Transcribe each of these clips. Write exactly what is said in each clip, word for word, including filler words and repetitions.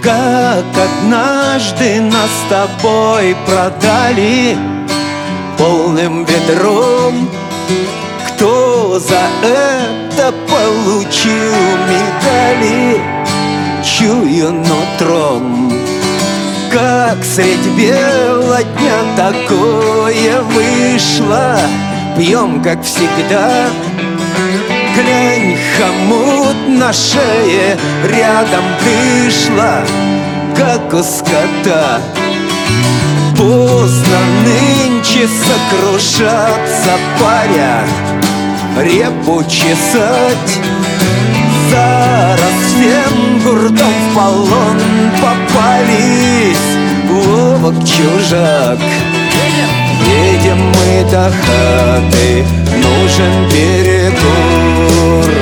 Как однажды нас с тобой продали полным ведром. Кто за это получил медали, чую нутром. Как средь бела дня такое вышло, пьем, как всегда. Глянь, хомут на шее рядом дышла, как у скота. Поздно нынче сокрушаться, паря, репу чесать. За рассвет гуртом в полон попались, ловок чужак. Едем мы до хаты, нужен перекур.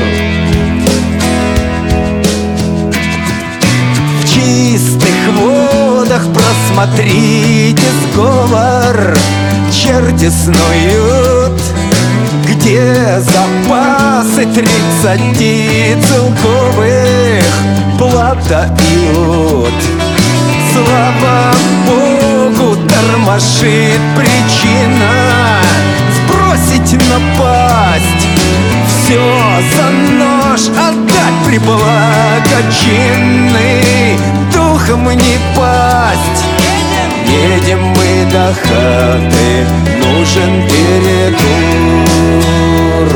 В чистых водах просмотрите сговор, черти снуют, где запасы тридцати целковых плата и лут. Слава Богу, тормошит причина сбросить напасть. Все за нож отдать приблагочинный, духом не пасть. Едем мы до хаты, нужен перекур.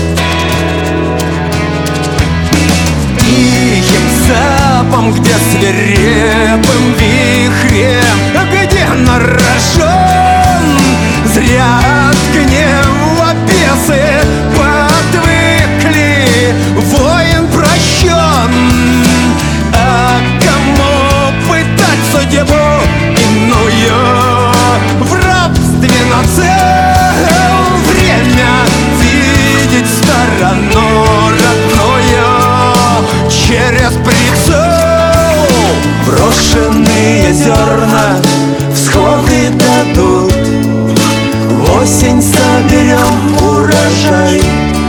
Тихим запом, где свирепым вихрем, где на рожон зря от гнева бесы подвыкли, воин прощен. А кому пытать судьбу иную, в рабстве на цел время видеть сторону родную через прицел. Брошенные зерна всходы дадут, в осень соберем урожай.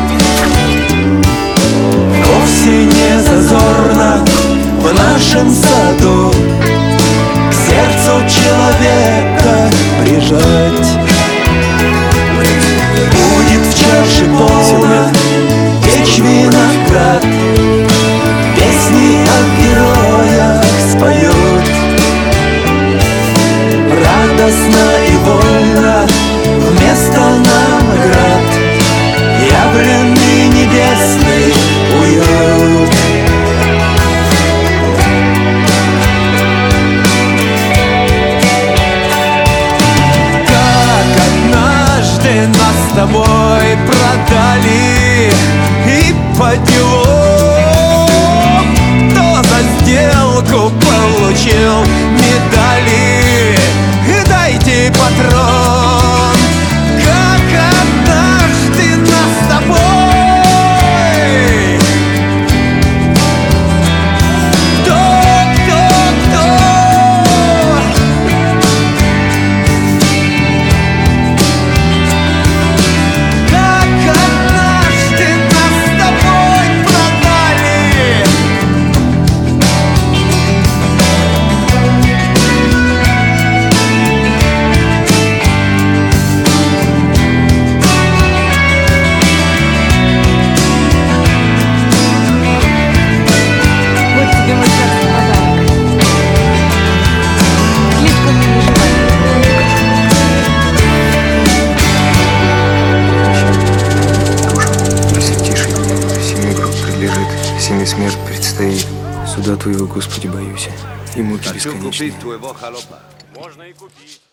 Вовсе не зазорно в нашем саду к сердцу человека прижать. Будет в чаше полно течь виноград, песни о героях споют. Радостно и вольно вместо наград явленный небесный уют. Как однажды нас с тобой продали и по делу, кто за сделку получил медали. Дайте патрон, как однажды нас с тобой. Кто, кто, кто? Как однажды нас с тобой продали. Всеми смерть предстоит. Суда твоего, Господи, боюсь, и муки бесконечные. Можно и купить.